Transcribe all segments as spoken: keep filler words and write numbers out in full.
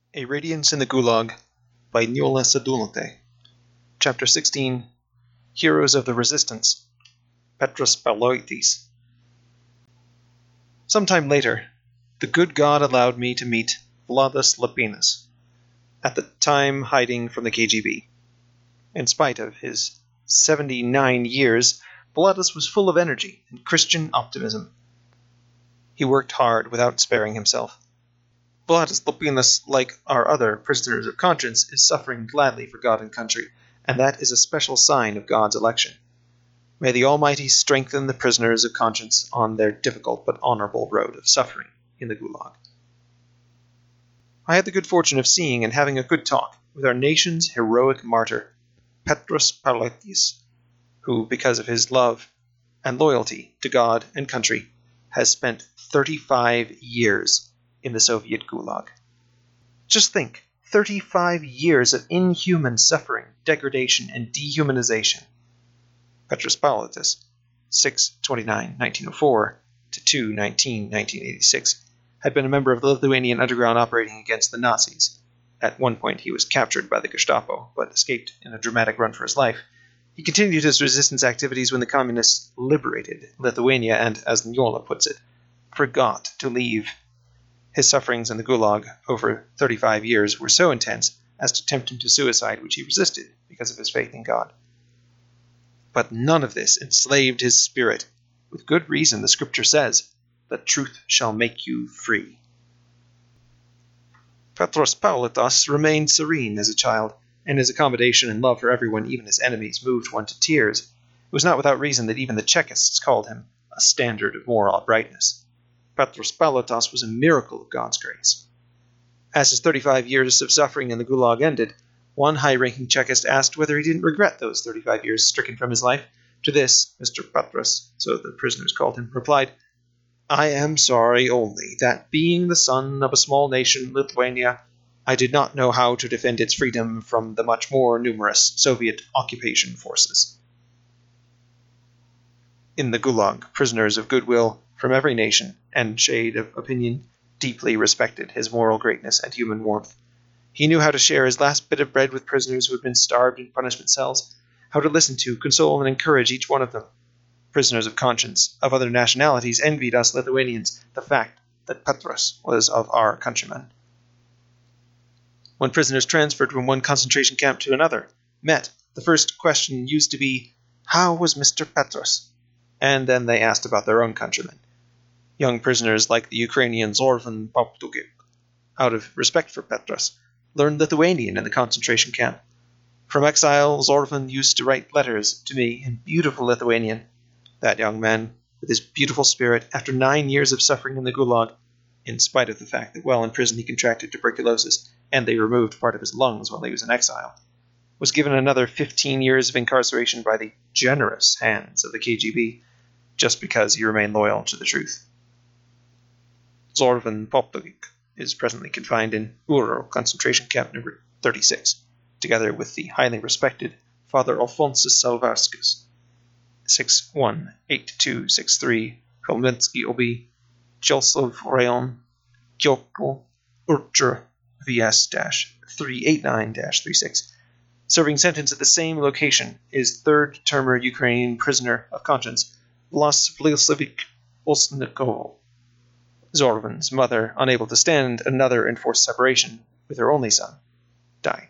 A Radiance in the Gulag by Njola Sadulante. Chapter sixteen. Heroes of the Resistance. Petros Paloitis. Sometime later, the good God allowed me to meet Vladas Lapinus, at the time hiding from the K G B. In spite of his seventy-nine years, Vladas was full of energy and Christian optimism. He worked hard without sparing himself. Vladas Lapinus, like our other prisoners of conscience, is suffering gladly for God and country, and that is a special sign of God's election. May the Almighty strengthen the prisoners of conscience on their difficult but honorable road of suffering in the Gulag. I had the good fortune of seeing and having a good talk with our nation's heroic martyr, Petros Paloitis, who, because of his love and loyalty to God and country, has spent thirty-five years in the Soviet Gulag. Just think, thirty-five years of inhuman suffering, degradation, and dehumanization. Petros Paloitis, six twenty-nine nineteen oh four to two nineteen nineteen eighty-six, had been a member of the Lithuanian underground operating against the Nazis. At one point he was captured by the Gestapo, but escaped in a dramatic run for his life. He continued his resistance activities when the communists liberated Lithuania and, as Njola puts it, forgot to leave. His sufferings in the Gulag over thirty-five years were so intense as to tempt him to suicide, which he resisted because of his faith in God. But none of this enslaved his spirit. With good reason, the scripture says, "The truth shall make you free." Petros Paloitis remained serene as a child, and his accommodation and love for everyone, even his enemies, moved one to tears. It was not without reason that even the Chekists called him a standard of moral uprightness. Petros Paloitis was a miracle of God's grace. As his thirty-five years of suffering in the Gulag ended, one high-ranking Chekist asked whether he didn't regret those thirty-five years stricken from his life. To this, Mister Petros, so the prisoners called him, replied, "I am sorry only that, being the son of a small nation, Lithuania, I did not know how to defend its freedom from the much more numerous Soviet occupation forces." In the Gulag, prisoners of goodwill from every nation and shade of opinion deeply respected his moral greatness and human warmth. He knew how to share his last bit of bread with prisoners who had been starved in punishment cells, how to listen to, console, and encourage each one of them. Prisoners of conscience of other nationalities envied us Lithuanians the fact that Petros was of our countrymen. When prisoners transferred from one concentration camp to another met, the first question used to be, "How was Mister Petros?" And then they asked about their own countrymen. Young prisoners like the Ukrainian Zorvan Poptugik, out of respect for Petros, learned Lithuanian in the concentration camp. From exile, Zorvan used to write letters to me in beautiful Lithuanian. That young man, with his beautiful spirit, after nine years of suffering in the Gulag, in spite of the fact that while in prison he contracted tuberculosis, and they removed part of his lungs while he was in exile, was given another fifteen years of incarceration by the generous hands of the K G B, just because he remained loyal to the truth. Zorvan Poptugik is presently confined in Uro concentration camp number thirty-six, together with the highly respected Father Alphonsus Salvarskas, six one eight two six three, Cholmensky O B, Chelslov Rayon, Kyokl, Urtra V S three eighty-nine thirty-six. Serving sentence at the same location is third-termer Ukrainian prisoner of conscience, Vlas Vlasevich Osnikov. Zorvan's mother, unable to stand another enforced separation with her only son, died.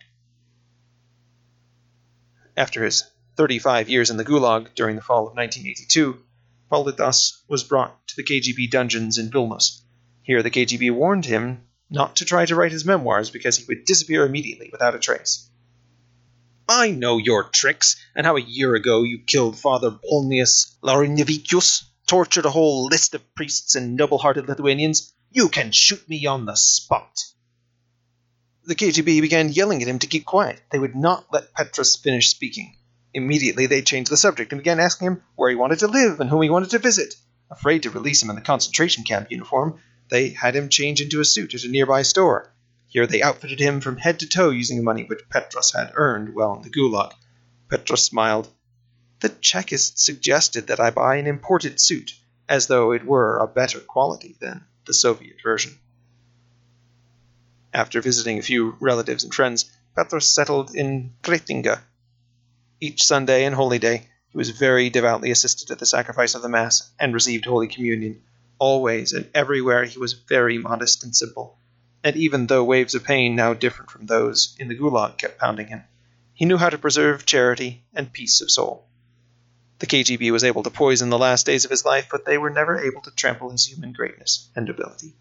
After his thirty-five years in the Gulag during the fall of nineteen eighty-two, Paloitis was brought to the K G B dungeons in Vilnius. Here the K G B warned him not to try to write his memoirs because he would disappear immediately without a trace. "I know your tricks, and how a year ago you killed Father Polnius Laurinavichus, tortured a whole list of priests and noble-hearted Lithuanians. You can shoot me on the spot." The K G B began yelling at him to keep quiet. They would not let Petros finish speaking. Immediately they changed the subject and began asking him where he wanted to live and whom he wanted to visit. Afraid to release him in the concentration camp uniform, they had him change into a suit at a nearby store. Here they outfitted him from head to toe using money which Petros had earned while in the Gulag. Petros smiled. "The Chekist suggested that I buy an imported suit, as though it were a better quality than the Soviet version." After visiting a few relatives and friends, Petros settled in Kretinga. Each Sunday and Holy Day, he was very devoutly assisted at the sacrifice of the Mass and received Holy Communion. Always and everywhere he was very modest and simple, and even though waves of pain now different from those in the Gulag kept pounding him, he knew how to preserve charity and peace of soul. The K G B was able to poison the last days of his life, but they were never able to trample his human greatness and nobility.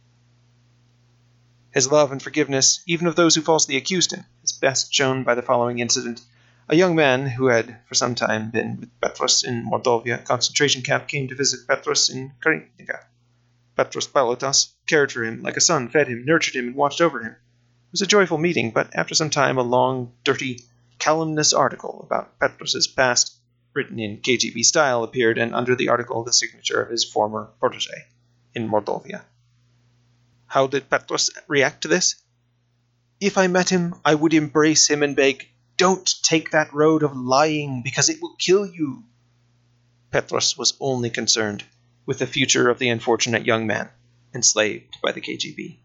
His love and forgiveness, even of those who falsely accused him, is best shown by the following incident. A young man who had for some time been with Petros in Mordovia concentration camp came to visit Petros in Kretinga. Petros Paulotas cared for him like a son, fed him, nurtured him, and watched over him. It was a joyful meeting, but after some time a long, dirty, calumnious article about Petros's past, written in K G B style, appeared, and under the article the signature of his former protege in Mordovia. How did Petros react to this? "If I met him, I would embrace him and beg, 'Don't take that road of lying, because it will kill you.'" Petros was only concerned with the future of the unfortunate young man enslaved by the K G B.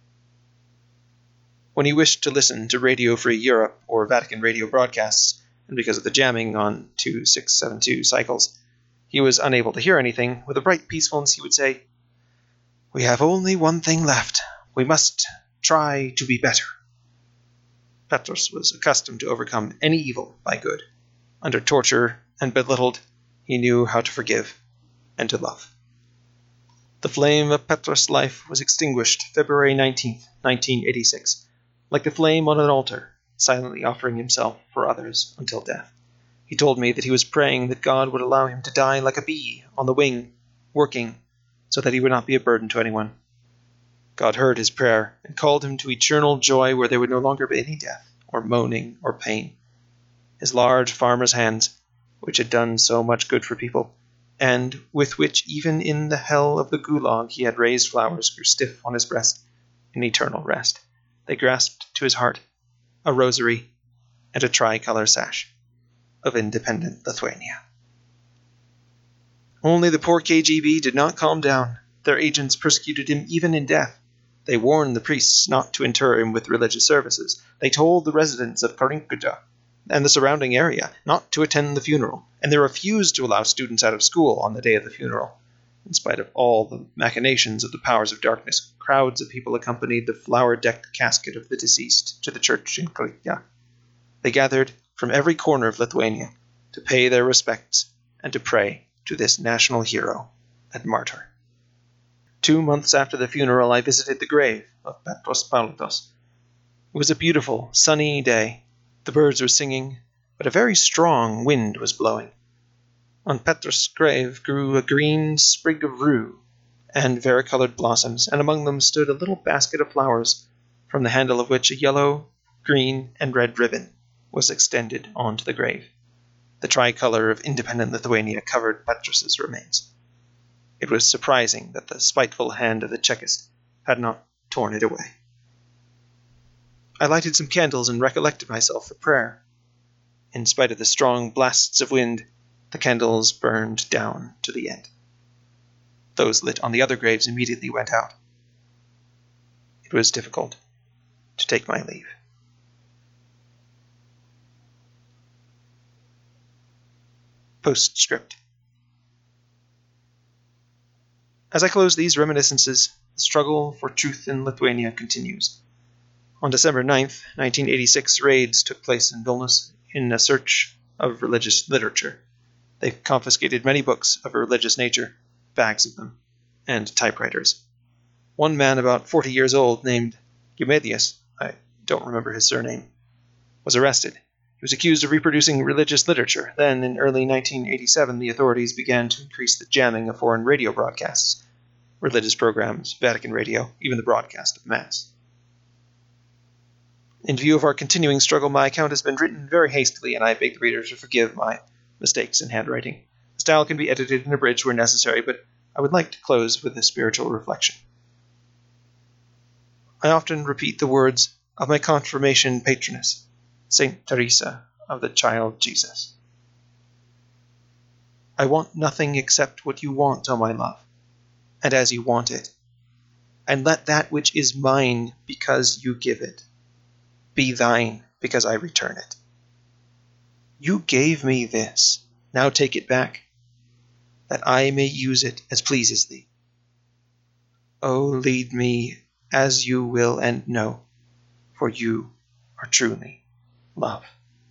When he wished to listen to Radio Free Europe or Vatican radio broadcasts, and because of the jamming on two six seven two cycles, he was unable to hear anything, with a bright peacefulness he would say, "We have only one thing left. We must try to be better." Petros was accustomed to overcome any evil by good. Under torture and belittled, he knew how to forgive and to love. The flame of Petros' life was extinguished February nineteenth, nineteen eighty-six, like the flame on an altar, silently offering himself for others until death. He told me that he was praying that God would allow him to die like a bee on the wing, working, so that he would not be a burden to anyone. God heard his prayer and called him to eternal joy where there would no longer be any death, or moaning, or pain. His large farmer's hands, which had done so much good for people, and with which even in the hell of the Gulag he had raised flowers, grew stiff on his breast in eternal rest. They grasped to his heart a rosary and a tricolour sash of independent Lithuania. Only the poor K G B did not calm down. Their agents persecuted him even in death. They warned the priests not to inter him with religious services. They told the residents of Karinkuta and the surrounding area not to attend the funeral, and they refused to allow students out of school on the day of the funeral. In spite of all the machinations of the powers of darkness, crowds of people accompanied the flower-decked casket of the deceased to the church in Krykja. They gathered from every corner of Lithuania to pay their respects and to pray to this national hero and martyr. Two months after the funeral, I visited the grave of Petros Paulotas. It was a beautiful, sunny day. The birds were singing, but a very strong wind was blowing. On Petros' grave grew a green sprig of rue and varicolored blossoms, and among them stood a little basket of flowers, from the handle of which a yellow, green, and red ribbon was extended onto the grave. The tricolour of independent Lithuania covered Petros' remains. It was surprising that the spiteful hand of the Chekist had not torn it away. I lighted some candles and recollected myself for prayer. In spite of the strong blasts of wind, the candles burned down to the end. Those lit on the other graves immediately went out. It was difficult to take my leave. Postscript. As I close these reminiscences, the struggle for truth in Lithuania continues. On December ninth, nineteen eighty-six, raids took place in Vilnius in a search of religious literature. They confiscated many books of a religious nature, bags of them, and typewriters. One man about forty years old, named Eumedius, I don't remember his surname, was arrested. He was accused of reproducing religious literature. Then, in early nineteen eighty-seven, the authorities began to increase the jamming of foreign radio broadcasts, religious programs, Vatican radio, even the broadcast of Mass. In view of our continuing struggle, my account has been written very hastily, and I beg the reader to forgive my mistakes in handwriting. The style can be edited and abridged where necessary, but I would like to close with a spiritual reflection. I often repeat the words of my confirmation patroness, Saint Teresa of the Child Jesus. I want nothing except what you want, O my love, and as you want it, and let that which is mine because you give it be thine because I return it. You gave me this, now take it back, that I may use it as pleases thee. Oh, lead me as you will and know, for you are truly love.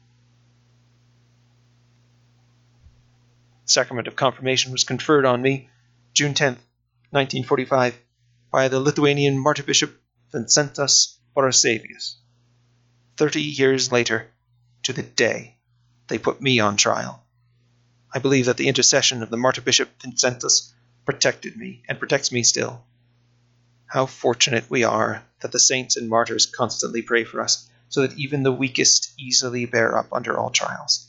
The sacrament of confirmation was conferred on me June tenth, nineteen forty-five, by the Lithuanian Martybishop Vincentas Borasavius. Thirty years later, to the day, they put me on trial. I believe that the intercession of the Martybishop Vincentas protected me and protects me still. How fortunate we are that the saints and martyrs constantly pray for us, so that even the weakest easily bear up under all trials.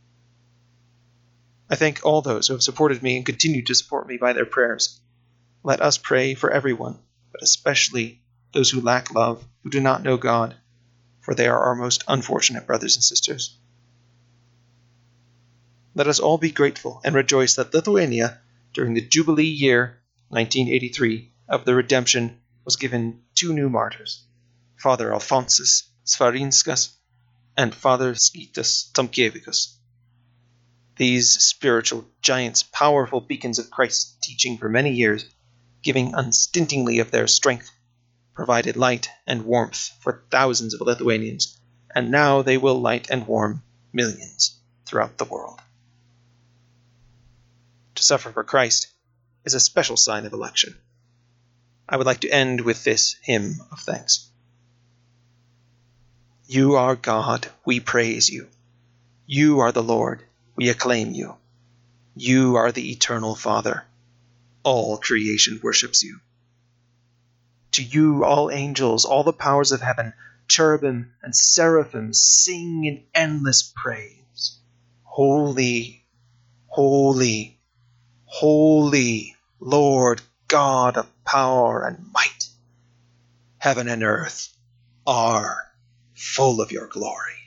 I thank all those who have supported me and continue to support me by their prayers. Let us pray for everyone, but especially those who lack love, who do not know God, for they are our most unfortunate brothers and sisters. Let us all be grateful and rejoice that Lithuania, during the Jubilee year nineteen eighty-three of the Redemption, was given two new martyrs, Father Alphonsus Svarinskas and Father Skytas Tomkevikus. These spiritual giants, powerful beacons of Christ's teaching for many years, giving unstintingly of their strength, provided light and warmth for thousands of Lithuanians, and now they will light and warm millions throughout the world. To suffer for Christ is a special sign of election. I would like to end with this hymn of thanks. You are God, we praise you. You are the Lord, we acclaim you. You are the eternal Father. All creation worships you. To you all angels, all the powers of heaven, cherubim and seraphim sing in endless praise. Holy, holy, holy, Lord God of power and might. Heaven and earth are full of your glory.